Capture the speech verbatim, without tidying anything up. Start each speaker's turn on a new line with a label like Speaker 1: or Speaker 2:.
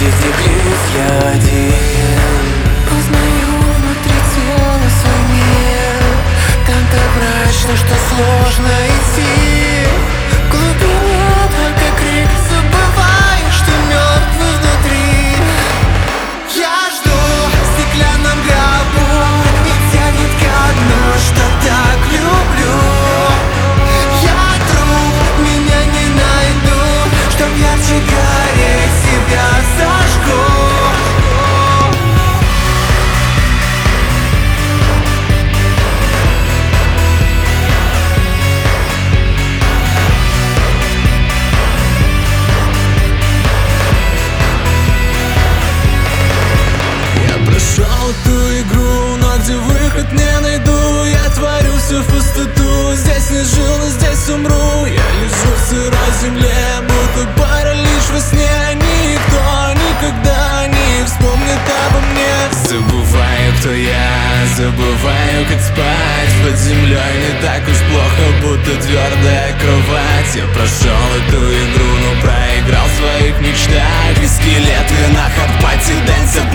Speaker 1: здесь здесь я один. Узнаю внутри тела свой мир. Там так мрачно, что сложно идти. В глубине только крик, забываю, что мертвый внутри. Я жду в стеклянном гробу и тянет ко дну, что так люблю. Я труп, меня не найду, чтоб ярче гореть, себя сожгу.
Speaker 2: Прошел эту игру, но где выход не найду. Я творю все в пустоту. Здесь не жил, но здесь умру. Я лежу в сырой земле, будто паралич во сне. Никто никогда не вспомнит обо мне. Забываю, кто я, забываю, как спать. Под землей не так уж плохо, будто твердая кровать. Я прошел эту игру, но проиграл в своих мечтах. И скелеты на хардпате дэнса